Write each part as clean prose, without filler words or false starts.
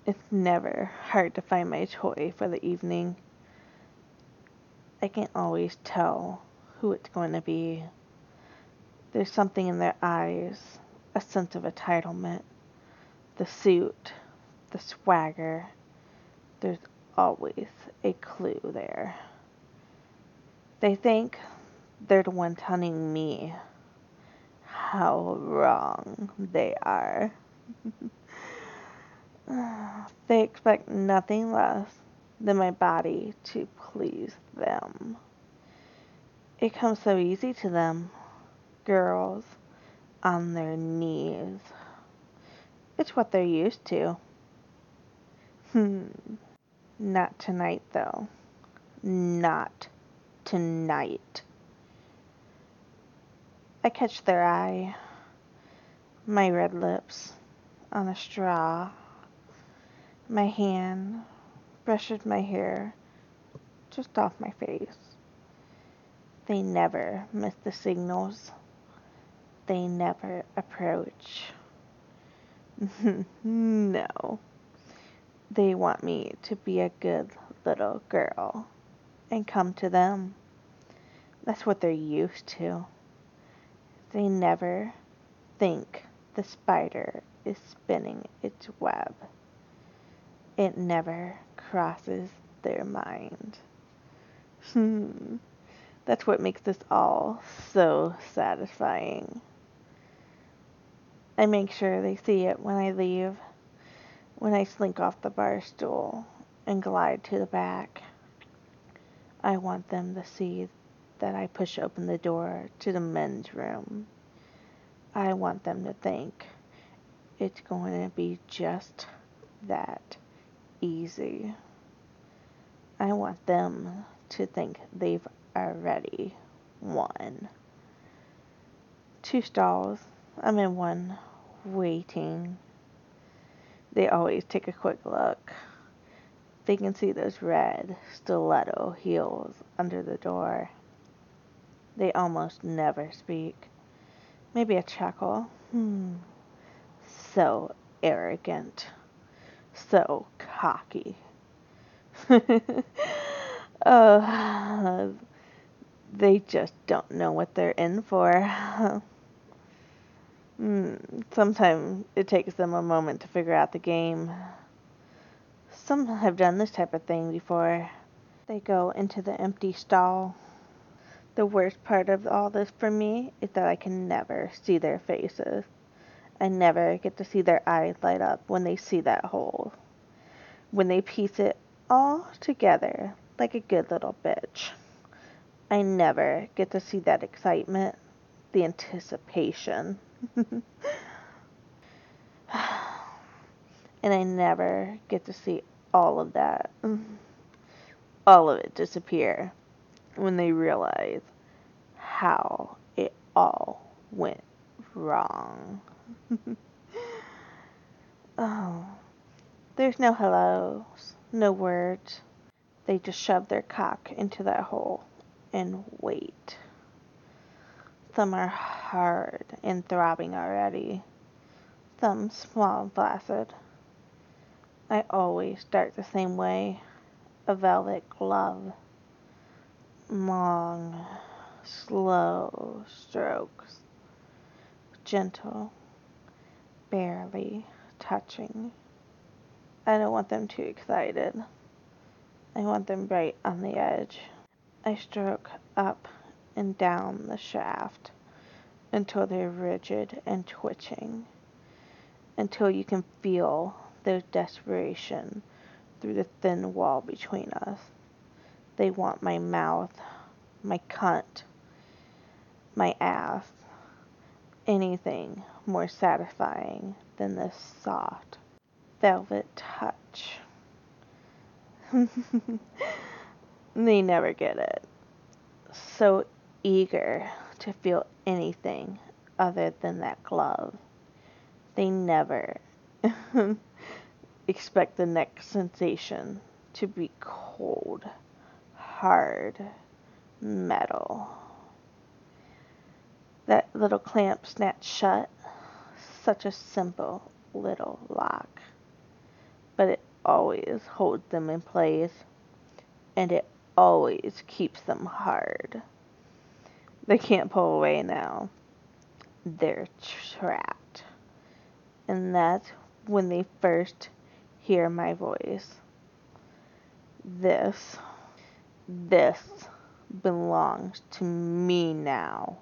It's never hard to find my toy for the evening. I can always tell who it's going to be. There's something in their eyes, a sense of entitlement, the suit, the swagger. There's always a clue there. They think they're the ones hunting me. How wrong they are. They expect nothing less than my body to please them. It comes so easy to them, girls on their knees. It's what they're used to. Not tonight, though. Not tonight. I catch their eye, my red lips on a straw. My hand brushes my hair just off my face. They never miss the signals. They never approach. No. They want me to be a good little girl and come to them. That's what they're used to. They never think the spider is spinning its web. It never crosses their mind. That's what makes this all so satisfying. I make sure they see it when I leave, when I slink off the bar stool and glide to the back. I want them to see that I push open the door to the men's room. I want them to think it's going to be just that easy. I want them to think they've already won. 2 stalls. I'm in one, waiting. They always take a quick look. They can see those red stiletto heels under the door. They almost never speak. Maybe a chuckle. So arrogant. So cocky. They just don't know what they're in for. Sometimes it takes them a moment to figure out the game. Some have done this type of thing before. They go into the empty stall. The worst part of all this for me is that I can never see their faces. I never get to see their eyes light up when they see that hole. When they piece it all together like a good little bitch. I never get to see that excitement, the anticipation. And I never get to see all of that, all of it disappear when they realize how it all went wrong. Oh, there's no hellos, no words. They just shove their cock into that hole and wait. Some are hard and throbbing already. Some small and flaccid. I always start the same way. A velvet glove. Long, slow strokes. Gentle, barely touching. I don't want them too excited. I want them right on the edge. I stroke up and down the shaft until they're rigid and twitching, until you can feel their desperation through the thin wall between us. They want my mouth, my cunt, my ass, anything more satisfying than this soft, velvet touch. They never get it. So eager to feel anything other than that glove. They never expect the next sensation to be cold, hard metal. That little clamp snapped shut, such a simple little lock. but it always holds them in place, and it always keeps them hard. They can't pull away now. They're trapped. And that's when they first hear my voice. This belongs to me now.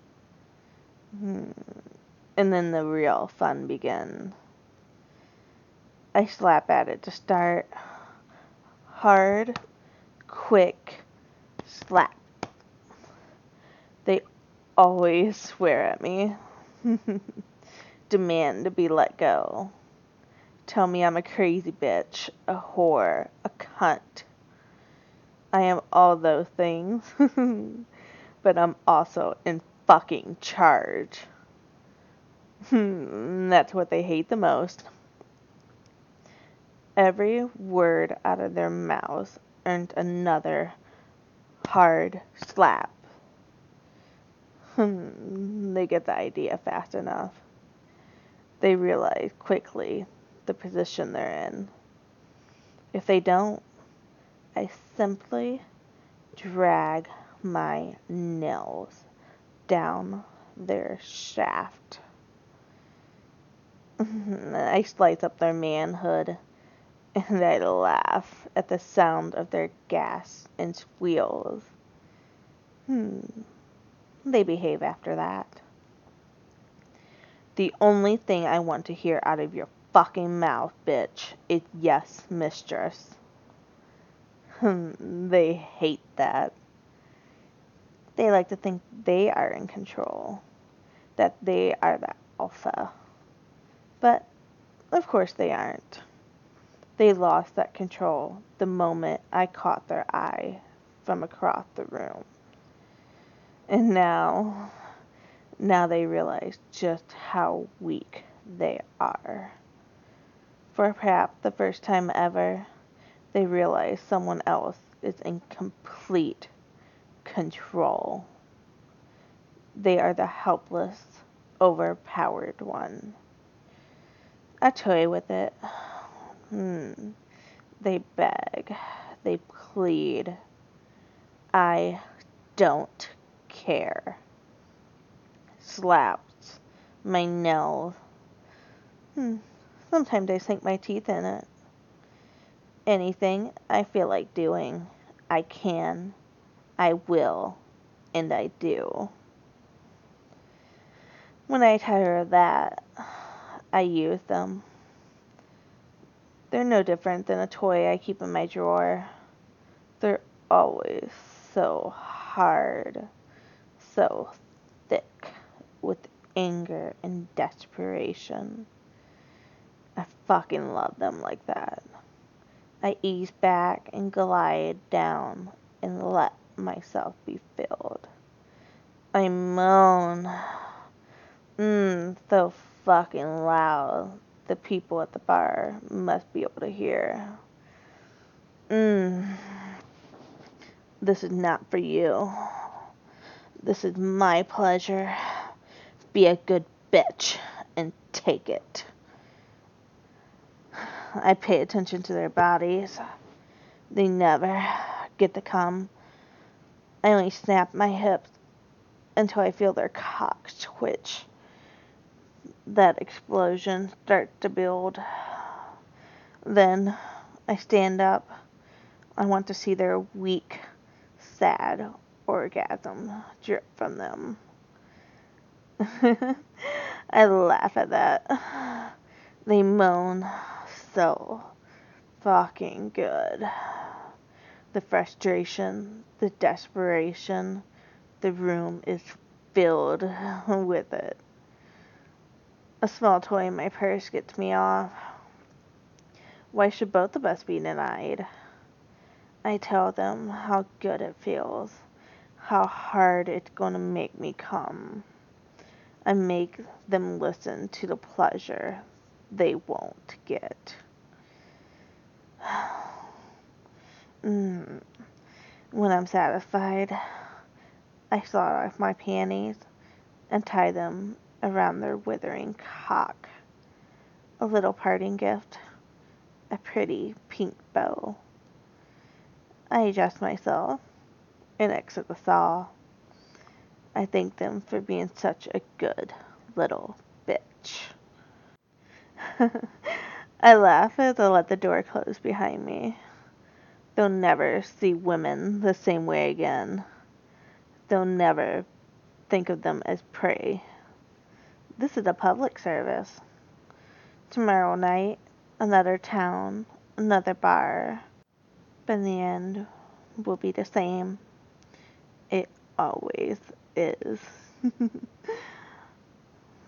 And then the real fun begins. I slap at it to start. Hard, quick, slap. They always swear at me. Demand to be let go. Tell me I'm a crazy bitch, a whore, a cunt. I am all those things. But I'm also in fucking charge. That's what they hate the most. Every word out of their mouths earned another hard slap. They get the idea fast enough. They realize quickly the position they're in. If they don't, I simply drag my nails down their shaft. I slice up their manhood, and I laugh at the sound of their gasps and squeals. They behave after that. The only thing I want to hear out of your fucking mouth, bitch, is yes, mistress. They hate that. They like to think they are in control, that they are the alpha. But, of course they aren't. They lost that control the moment I caught their eye from across the room. And now they realize just how weak they are. For perhaps the first time ever, they realize someone else is in complete control. They are the helpless, overpowered one. I toy with it. They beg. They plead. I don't care. Slaps. My nails. Sometimes I sink my teeth in it. Anything I feel like doing, I can, I will, and I do. When I tire of that, I use them. They're no different than a toy I keep in my drawer. They're always so hard, so thick with anger and desperation. I fucking love them like that. I ease back and glide down and let myself be filled. I moan. So fucking loud. The people at the bar must be able to hear. This is not for you. This is my pleasure. Be a good bitch and take it. I pay attention to their bodies. They never get to come. I only snap my hips until I feel their cocks twitch. That explosion starts to build. Then I stand up. I want to see their weak, sad orgasm drip from them. I laugh at that. They moan so fucking good. The frustration, the desperation, the room is filled with it. A small toy in my purse gets me off. Why should both of us be denied? I tell them how good it feels, how hard it's going to make me come. I make them listen to the pleasure they won't get. When I'm satisfied, I slide off my panties and tie them around their withering cock. A little parting gift. a pretty pink bow. I adjust myself and exit the saw. I thank them for being such a good little bitch. I laugh as I let the door close behind me. They'll never see women the same way again. They'll never think of them as prey. This is a public service. Tomorrow night, another town, another bar. But in the end, will be the same. It always is.